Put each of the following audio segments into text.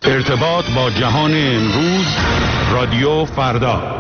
ارتباط با جهان امروز، رادیو فردا.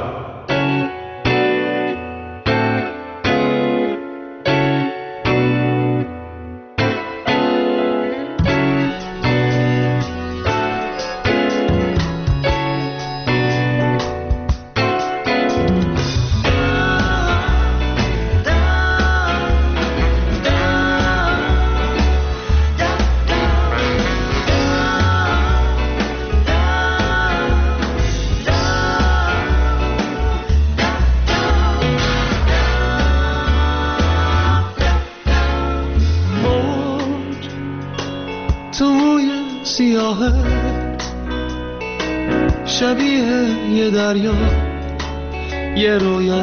شبیه یه دریا، یه رویا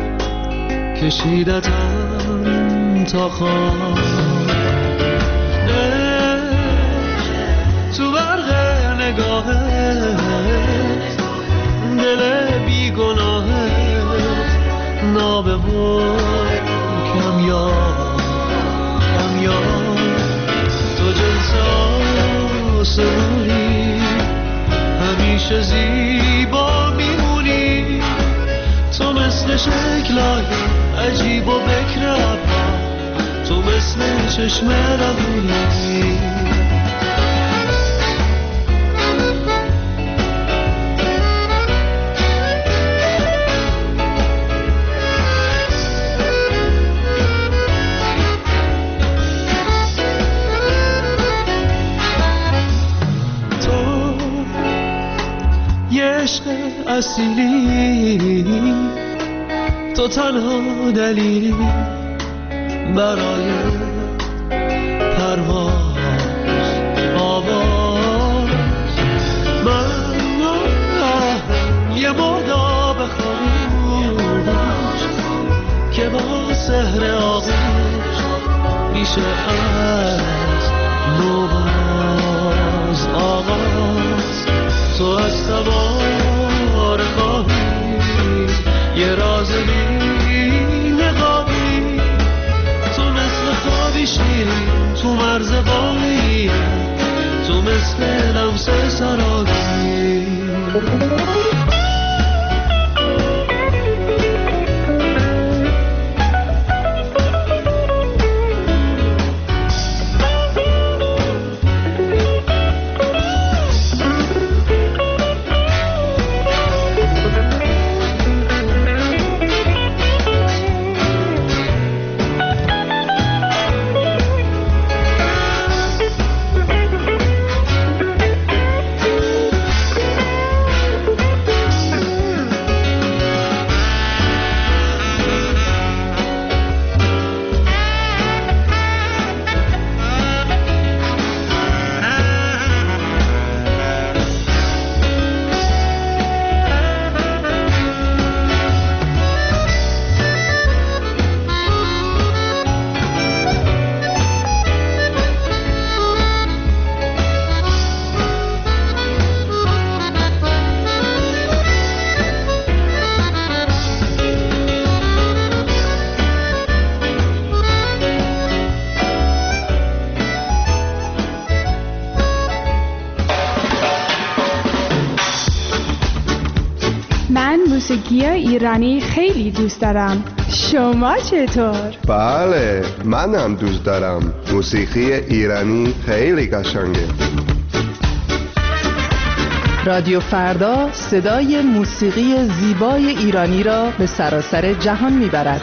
کشیدتم تا خواب، تو برق نگاهت دل بیگناهت نابه و کمیاب تو جلسه سروری همیشه زیبا میمونی، تو مثل شکلای عجیب و بکر ابرا، تو مثل چشم روونی. عشق اصیلی، تو تنها دلیلی برای پرواز آواز، من یه مرداب خاموش که با سحر آغوش میشه از نوباز آغاز، تو از تبار خواهی یه راز بی نقابی، تو مثل خوابی شیری تو مرز باقی، تو مثل لمس سراغی. موسیقی ایرانی خیلی دوست دارم. شما چطور؟ بله، منم دوست دارم. موسیقی ایرانی خیلی قشنگه. رادیو فردا صدای موسیقی زیبای ایرانی را به سراسر جهان میبرد.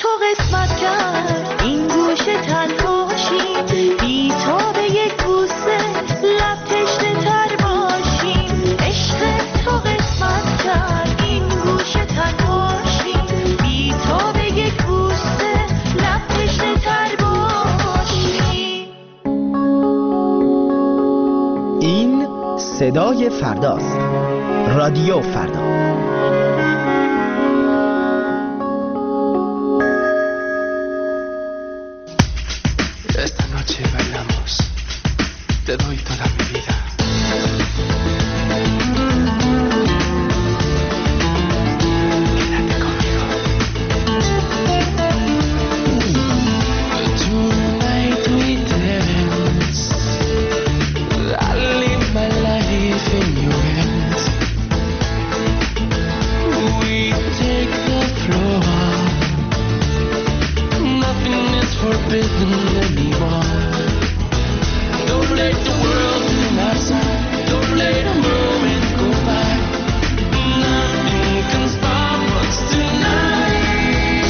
تو قسمت کرد این گوشه تنهاشیم، بی تا به یک بوسه لب تشنه تر باشیم. عشق تو قسمت کرد این گوشه تنهاشیم، بی تا به یک بوسه لب تشنه تر باشیم. این صدای فرداست. رادیو فردا. Esta noche bailamos, te doy toda mi vida. Quédate conmigo. Tonight we dance, I live my life in your hands. We take the floor, nothing is forbidden anymore. Don't let the world turn outside, don't let a moment go by. Nothing can stop us tonight.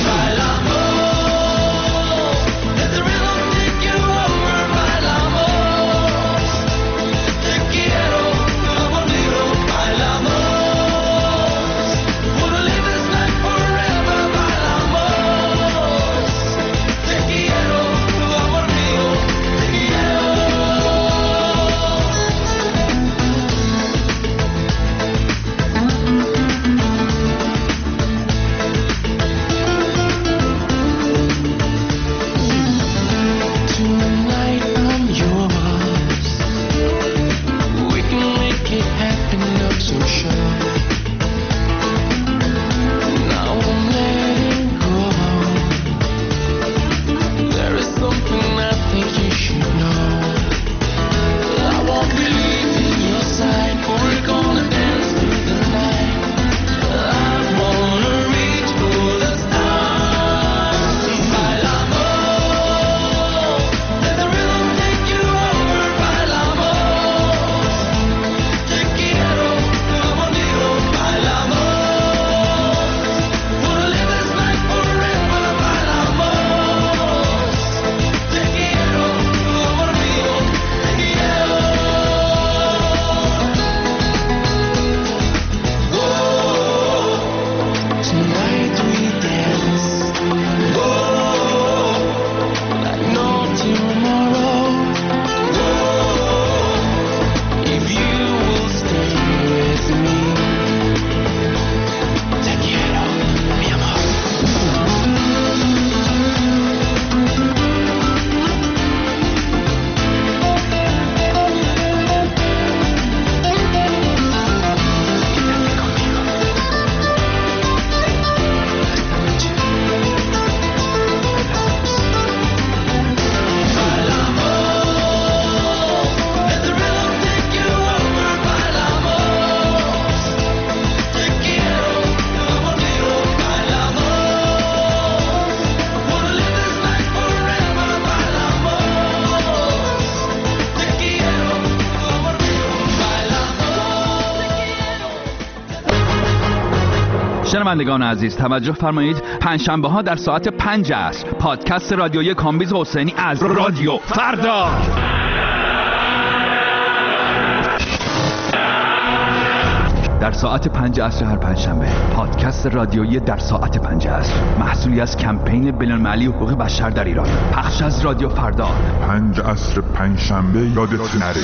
Bailamos, let the rhythm take you over. Bailamos, te quiero, conmigo. Bailamos, wanna live this night forever. Bailamos, te quiero, conmigo. Te quiero. Tonight I'm yours. We can make it happen, I'm so sure. Now I'm letting go. There is something I think you should know. I won't believe in your side. We're gonna dance through the night. I wanna reach for the stars. Bailamos, let the rhythm take you over. Bailamos, te quiero, conmigo. Bailamos, wanna live this night forever. Bailamos, te quiero, conmigo. Te quiero. Tonight we dance, like no tomorrow. If you will stay with me, te quiero, mi amor. Quédate conmigo. Esta noche bailamos, let the rhythm take you over. Bailamos, te quiero, conmigo. Bailamos, wanna live this night forever. Bailamos, te quiero, conmigo. Bailamos, شنوندگان عزیز توجه فرمایید، پنجشنبه ها در ساعت 5 عصر پادکست رادیویی کامبیز حسینی از رادیو فردا. در ساعت 5 عصر هر پنجشنبه پادکست رادیویی در ساعت 5 عصر، محصولی از کمپین بین‌المللی حقوق بشر در ایران، پخش از رادیو فردا. 5 عصر پنجشنبه یادت نره.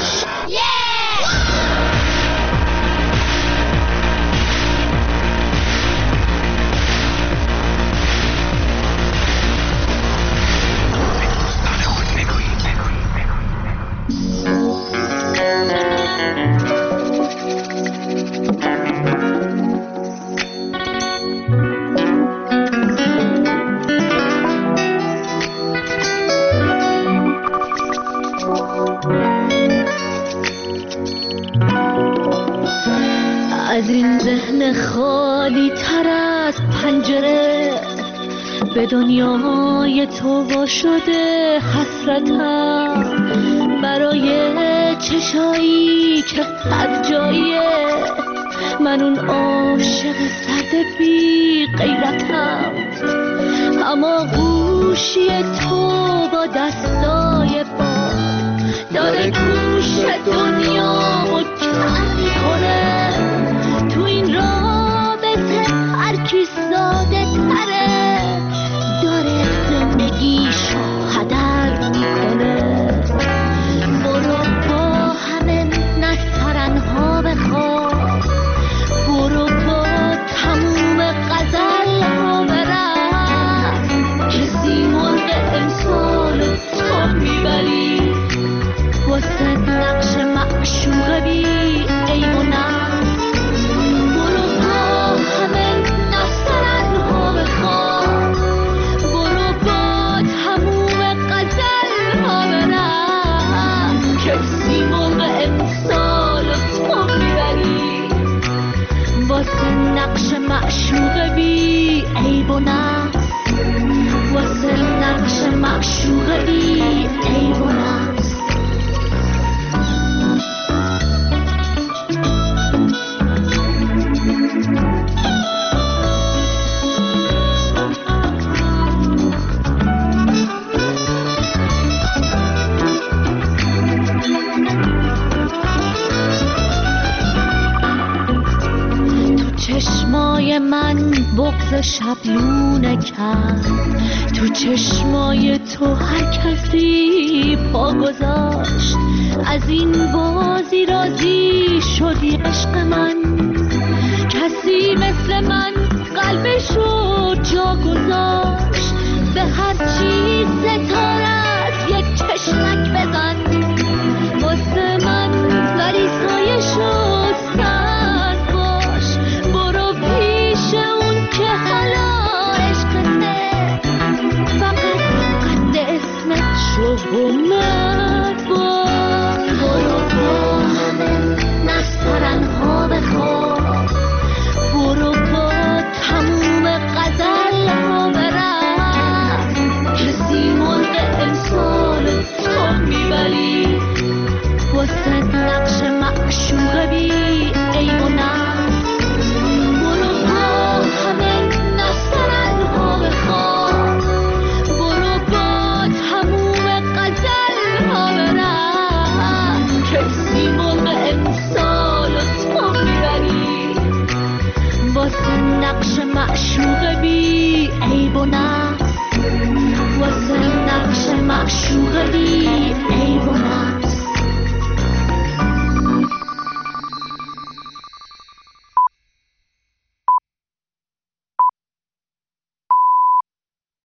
از این ذهن خالی تر از پنجره به دنیای تو وا شده حسرتم، برای چشایی که صد جاییه، من اون عاشق سرد بی غیرتم. اما گوشی تو با دستای باد داره گوش دنیامو کم میکنه. تو این رابطه هر کی ساده تره داره زندگیشو هدر میکنه. برو با همه نسترنها بخواب، برو با تموم غزل ها برم، کسی مرغ امسال تو میبری واسه نقش معشوق بی عیب و نقص. برو با همه نسترنها بخواب، برو با تموم غزل ها برم، کسی مرغ امسال تو میبری واسه نقش معشوق بی عیب و نقص، واسه نقش معشوق بی عیب و نقص. چشمای من بغض شبلونه کرد، تو چشمای تو هر کسی پا گذاشت. از این بازی راضی شدی عشق من، کسی مثل من قلبشو جا گذاشت. به هر چیز ستارت یک چشمک بزن، واسه من ولی سایشو سر باش. برو پیش اون که حالا عشقته، فقط قد اسمت شو